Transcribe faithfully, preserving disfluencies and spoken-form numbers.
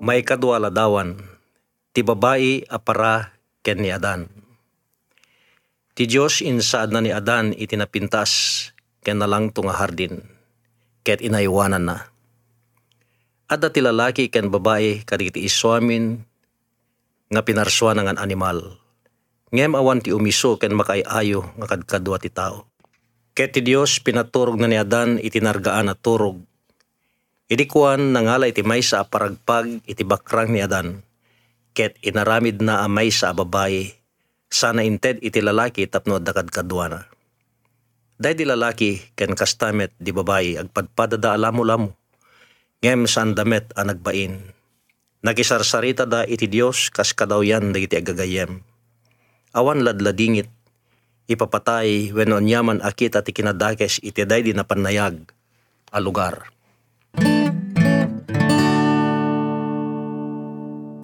May kadwa ladawan, ti babae apara ken ni Adan. Ti Diyos insaad na ni Adan itinapintas ken nalangto nga hardin, ket inaywanan na. Adda ti lalaki ken babae kadagiti isuamin nga pinarsua nga animal. Ngem awan ti umiso ken makaayo nga kadkadwa ti tao. Ket ti Dios pinaturog na ni Adan itinargaan a turog. Idi kuan nangala iti maysa a paragpag iti bakrang ni Adan. Ket inaramid na a maysa a babae sana inted iti lalaki tapno adda kadkadwa na. Day di lalaki ken kastamet di babae agpadpadada alamo-lamo. Ngem saan damet a nagbain. Nagisarsarita da iti Dios kas kadawyan dagiti agagayem. Awan ladladingit ipapatay wenno anyaman akita ti kinadakes iti day di napanayag a lugar.